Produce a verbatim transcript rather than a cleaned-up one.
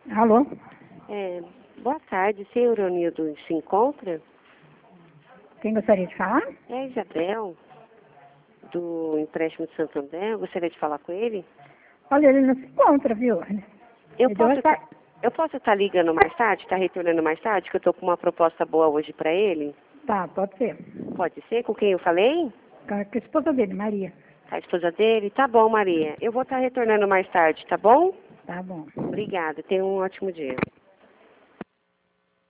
Alô? É, boa tarde, senhor Eronildo se encontra? Quem gostaria de falar? É a Isabel, do empréstimo de Santander. Eu gostaria de falar com ele. Olha, ele não se encontra, viu? Eu Ele deu posso essa... eu posso estar ligando mais tarde, estar retornando mais tarde, que eu estou com uma proposta boa hoje para ele? Tá, pode ser. Pode ser? Com quem eu falei? Com a com a esposa dele, Maria. A esposa dele? Tá bom, Maria. Eu vou estar retornando mais tarde, tá bom? Tá bom. Obrigada. Tenha um ótimo dia.